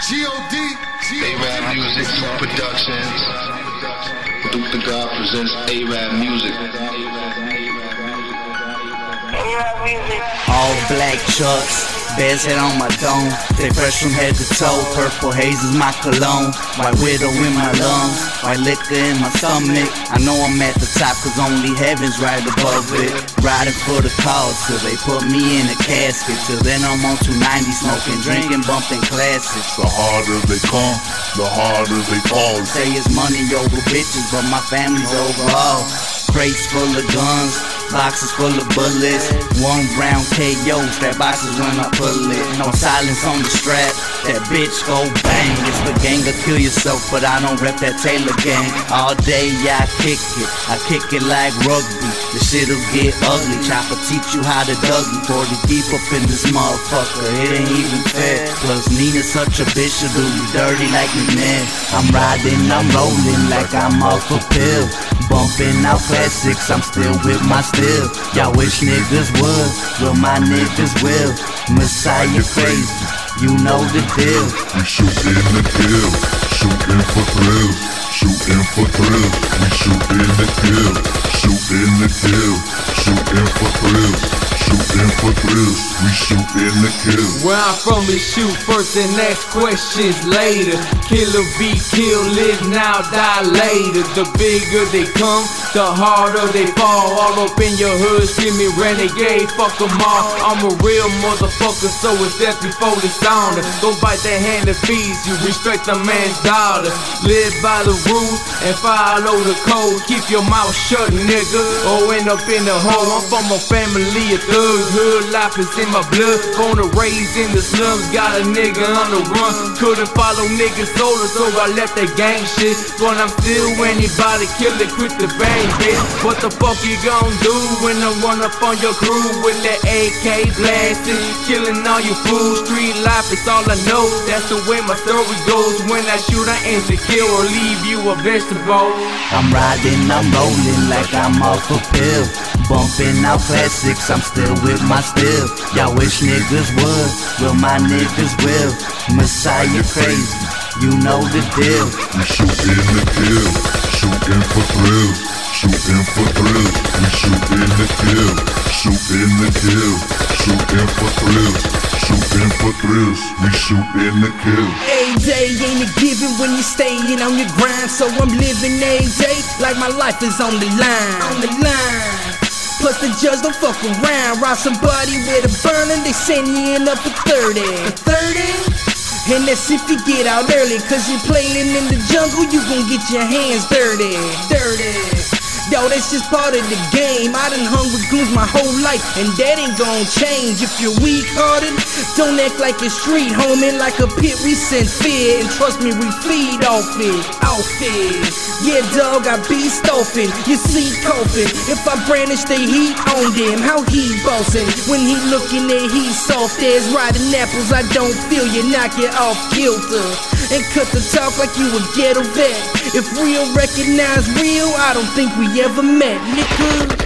G.O.D. A-Rap Music Productions. Duke the God presents A-Rap Music. All black chucks, bear's head on my dome. They fresh from head to toe. Purple haze is my cologne. White widow in my lungs, white liquor in my stomach. I know I'm at the top cause only heaven's right above it. Riding for the cause till they put me in a casket. Till then I'm on 290 smoking, drinking, bumping classics. The harder they come, the harder they fall. Say it's money over bitches, but my family's over all. Crates full of guns, boxes full of bullets. 1 round KOs, that boxes when I pull it. No silence on the strap, that bitch go bang. It's the gang to kill yourself, but I don't rep that Taylor gang. All day I kick it like rugby. The shit'll get ugly, chopper teach you how to Dougie. 40 deep up in this motherfucker, it ain't even fair. Plus Nina's such a bitch, she'll do you dirty like me, man. I'm riding, I'm rolling like I'm off a pill. Bumping out classics, I'm still with my steel. Y'all wish niggas would, well my niggas will. Messiah crazy, you know the deal. We shootin' the kill, shootin' for thrills, shootin' for thrills. We shootin' the kill, shootin' the kill, shootin' for thrills, shootin' for thrills. We shootin' the kill. Where I'm from is shoot first and ask questions later. Killer be killed, live now, die later. The bigger they come, the harder they fall. All up in your hood, screaming renegade, fuck them all. I'm a real motherfucker, so it's death before dishonor. Don't bite the hand that feeds you, respect a man's daughter. Live by the rules and follow the code. Keep your mouth shut, nigga, or end up in the hole. I'm from a family of thugs, hood life is in my blood. Born and raised in the slums, got a nigga on the run. Couldn't follow niggas older, so I left that gang shit. But I'm still anybody, kill it, quit the bang, bitch. What the fuck you gon' do when I run up on your crew with that AK blasting, killing all your fools? Street life is all I know, that's the way my story goes. When I shoot, I aim to kill or leave you a vegetable. I'm riding, I'm rolling like I'm off a pill. Bumping out classics, I'm still with my steel. Y'all wish niggas would, well my niggas will. Messiah crazy, you know the deal. We shootin' the kill, shootin' for thrills, shootin' for thrills. We shootin' the kill, shootin' the kill, shootin' for thrills, shootin' for thrills. We shootin' the kill. AJ ain't a given when you're staying on your grind, so I'm living AJ like my life is on the line. On the line. Plus the judge don't fuck around. Rob somebody with a burner, they send you in up for 30. For 30? And that's if you get out early, cause you're playing in the jungle, you gon' get your hands dirty. Dirty. Yo, that's just part of the game. I done hung with goons my whole life, and that ain't gon' change. If you're weak-hearted, don't act like a street homie. Like a pit, we sense fear, and trust me, we feed off it. Off it. Yeah, dog, I be stomping. You see coughing. If I brandish the heat on them, how he bossing? When he looking at he soft as riding apples, I don't feel you, knock you off kilter. And cut the talk like you a ghetto vet. If real recognize real, I don't think we ever met, nigga.